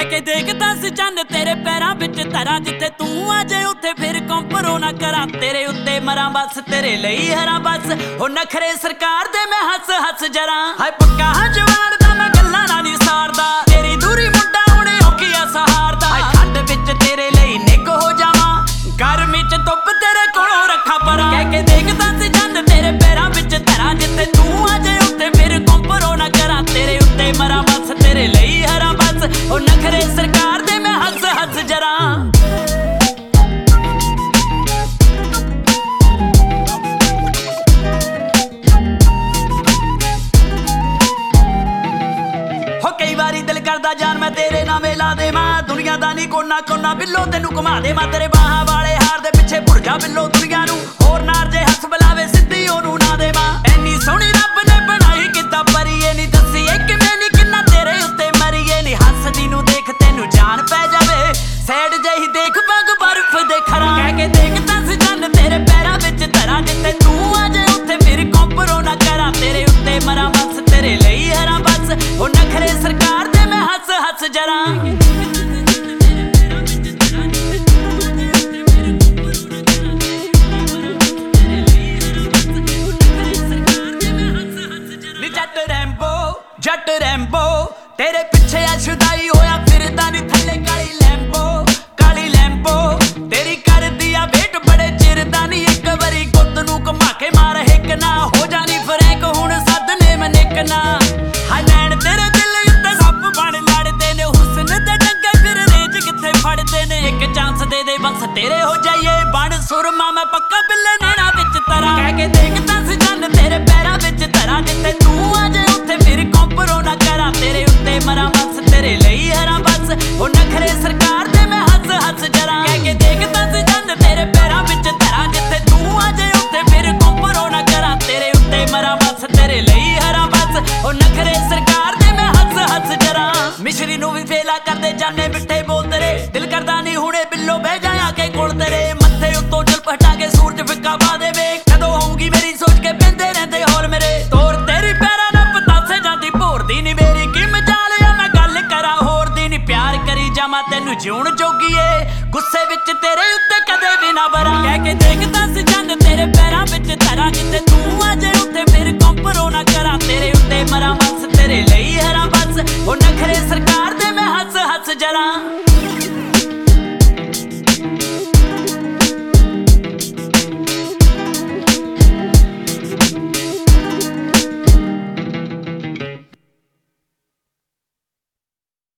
ਕਹਿ ਕੇ ਦੇਖ ਦਸ ਚੰਨ ਤੇਰੇ ਪੈਰਾਂ ਵਿੱਚ ਧਰਾਂ, ਜਿੱਥੇ ਤੂੰ ਆ ਜਾਏ ਉੱਥੇ ਫਿਰ ਕੰਪਰੋ ਨਾ ਕਰਾਂ। ਤੇਰੇ ਉੱਤੇ ਮਰਾਂ ਬਸ ਤੇਰੇ ਲਈ ਹਰਾਂ ਬਸ, ਉਹ ਨਖਰੇ ਸਰਕਾਰ ਦੇ ਮੈਂ ਹੱਸ ਹੱਸ ਜਰਾਂ। ਹਾਏ ਪੱਕਾ ਜਵਾਨ ਦਾ ਮੈਂ ਗੱਲਾਂ ਨਾਲ ਨਹੀਂ ਸਾਰਦਾ, ਤੇਰੀ ਦੂਰੀ ਮੁੰਡਾ ਹੁਣੇ ਔਖੀਆ ਸਹਾਰਦਾ। ਹਾਏ ਠੰਡ ਵਿੱਚ ਤੇਰੇ ਲਈ ਨਿੱਘ ਹੋ ਜਾਵਾਂ, ਗਰਮੀ ਚ ਧੁੱਪ ਤੇਰੇ ਕੋਲੋਂ ਰੱਖਾਂ ਪਰਾਂ। ਕਹਿ ਕੇ ਦੇਖ ਦਸ ਚੰਨ ਤੇਰੇ ਪੈਰਾਂ ਵਿੱਚ ਧਰਾਂ, ਜਿੱਥੇ ਤੂੰ ਆ ਜਾਏ ਉੱਥੇ ਫਿਰ ਕੰਪਰੋ ਨਾ ਕਰਾਂ। ਤੇਰੇ ਉੱਤੇ ਮਰਾਂ ਬਸ ਤੇਰੇ ਲਈ ਹਰਾਂ ਬਸ, ਉਹ ਨਖਰੇ ਸਰਕਾਰ ਦੇ ਮੈਂ ਹੱਸ ਹੱਸ ਜਰਾਂ। ਹੋ ਕਈ ਵਾਰੀ ਦਿਲ ਕਰਦਾ ਜਾਨ ਮੈਂ ਤੇਰੇ ਨਾਵੇਂ ਲਾ ਦੇਵਾਂ, ਦੁਨੀਆ ਦਾ ਨਹੀਂ ਕੋਨਾ ਕੋਨਾ ਬਿੱਲੋ ਤੈਨੂੰ ਘੁਮਾ ਦੇਵਾਂ। ਤੇਰੇ ਬਾਹਾਂ ਵਾਲੇ ਹਾਰ ਦੇ ਪਿੱਛੇ ਭੁੱਲ ਜਾ ਬਿੱਲੋ ਦੁਨੀਆ ਨੂੰ, ਹੋਰ ਨਾਰ ਜੇ ਹੱਸ ਬੁਲਾਵੇ ਸਿੱਧੀ ਉਹਨੂੰ ਨਾ ਦੇਵਾਂ। ਐਨੀ ਸੋਹਣੀ ਰੱਬ ਨੇ ਬਣਾਈ ਕਿੱਦਾਂ ਪਰੀਏ, ਨਹੀਂ ਦੱਸੀਏ ਕਿਵੇਂ ਨੀ ਕਿੰਨਾ ਤੇਰੇ ਉੱਤੇ ਮਰੀਏ। ਨੀ ਹੱਸਦੀ ਨੂੰ ਦੇਖ ਤੈਨੂੰ ਜਾਨ ਪੈ ਜਾਵੇ, ਸੈਡ ਜਿਹੀ ਦੇਖ ਪੱਗ ਬਰਫ ਦੇ ਖਰਾਂ। ਕਹਿ ਕੇ ਦੇਖ ਦਸ ਚੰਨ ਤੇਰੇ ਪੈਰਾਂ ਵਿੱਚ ਧਰਾਂ, ਜਿੱਥੇ ਤੂੰ ਆ ਜਾਏ ਉੱਥੇ ਫਿਰ ਕੰਪਰੋ ਨਾ ਕਰਾਂ। ਤੇਰੇ ਉੱਤੇ ਮਰਾਂ ਬਸ ਤੇਰੇ ਲਈ ਹਰਾਂ ਬਸ, ਉਹ ਨਖਰੇ ਸਰਕਾਰ ਦੇ ਮੈਂ ਹੱਸ ਹੱਸ ਜਰਾਂ। ਜੱਟ ਰੈਂਬੋ ਤੇਰੇ ਪਿੱਛੇ ਆ ਛੁਦਾਈ ਹੋਇਆ ਫਿਰਦਾ ਨੀ ਥੱਲੇ ਕਾਲੀ ਲੈਂਬੋ ਤੇਰੀ ਕਰਦੀ ਆ ਵੇਟ ਬੜੇ ਚਿਰ ਦਾ ਨੀ। ਇੱਕ ਵਾਰੀ ਗੁੱਤ ਨੂੰ ਘੁਮਾ ਕੇ ਮਾਰ ਹਿੱਕ ਨਾ, ਹੋ ਜਾਣੀ ਫਰੈਂਕ ਹੁਣ ਸੱਦਨੇ ਮੈਂ ਨਿੱਕ ਨਾ। ਹਾਏ ਨੈਣ ਤੇਰੇ ਦਿਲ ਉੱਤੇ ਸੱਪ ਬਣ ਲੜਦੇ ਨੇ, ਹੁਸਨ ਦੇ ਡੰਗੇ ਫਿਰ ਰੇਜ ਕਿੱਥੇ ਫੜਦੇ ਨੇ। ਇੱਕ ਚਾਂਸ ਦੇ ਦੇ ਬਸ ਤੇਰੇ ਹੋ ਜਾਈਏ ਬਣ ਸੁਰਮਾ, ਮੈਂ ਪੱਕਾ ਬਿੱਲੇ ਨੈਣਾ ਵਿੱਚ ਤਰਾਂ। ਕਹਿ ਕੇ ਦੇਖ ਦਸ ਚੰਨ ਤੇਰੇ ਪੈਰਾਂ ਵਿੱਚ ਧਰਾਂ, ਜਿੱਥੇ ਤੂੰ ਆ ਜਾਏ ਉੱਥੇ ਫਿਰ ਕੰਪਰੋ ਨਾ ਕਰਾਂ। ਤੇਰੇ ਉੱਤੇ ਮਰਾਂ ਬਸ ਤੇਰੇ ਲਈ ਹਰਾਂ ਬਸ, ਉਹ ਨਖਰੇ ਸਰਕਾਰ ਦੇ ਮੈਂ ਹੱਸ ਹੱਸ ਜਰਾਂ। ਕਹਿ ਕੇ ਦੇਖ ਦਸ ਚੰਨ ਤੇਰੇ ਪੈਰਾਂ ਵਿੱਚ ਧਰਾਂ, ਜਿੱਥੇ ਤੂੰ ਆ ਜਾਏ ਉੱਥੇ ਫਿਰ ਕੰਪਰੋ ਨਾ ਕਰਾਂ। ਤੇਰੇ ਉੱਤੇ ਮਰਾਂ ਬਸ ਤੇਰੇ ਲਈ ਹਰਾਂ ਬਸ, ਉਹ ਨਖਰੇ ਸਰਕਾਰ ਦੇ ਮੈਂ ਹੱਸ ਹੱਸ ਜਰਾਂ। ਮਿਸ਼ਰੀ ਨੂੰ ਵੀ ਫੇਲਾ ਕਰਦੇ ਜਾਨੇ ਮਿੱਠੇ ਬੋਲ ਤੇਰੇ, ਦਿਲ ਕਰਦਾ ਨਹੀਂ ਹੁਣੇ ਬਿੱਲੋ ਬਹਿ ਜਾਇਆ ਕੇ ਕੋਲ ਤੇਰੇ। ਮੱਥੇ ਉੱਤੋਂ ਜਲ ਪਟਾ ਕੇ ਸੂਰਜ ਫਿੱਕਾ ਪਾ ਦੇਵੇ, ਕਦੋਂ ਹੋਊਗੀ ਮੇਰੀ ਸੋਚ ਕੇ ਪੈਂਦੇ ਰਹਿੰਦੇ ਹੋਰ ਮੇਰੇ। ਤੋਰ ਤੇਰੀ ਪੈਰਾਂ ਨਾਲ ਪਤਾਸੇ ਜਾਂਦੀ ਭੋਰਦੀ ਨੀ ਮੇਰੀ, ਕੀ ਮਜਾਲਿਆ ਮੈਂ ਗੱਲ ਕਰਾਂ ਹੋਰ ਦੀ ਨੀ। ਪਿਆਰ ਕਰੀ ਜਾਵਾਂ ਤੈਨੂੰ ਜਿਉਣ ਜੋਗੀਏ, ਗੁੱਸੇ ਵਿੱਚ ਤੇਰੇ ਉੱਤੇ ਕਦੇ ਵੀ ਨਾ ਬਰਾਂ। ਕਹਿ ਕੇ ਦੇਖ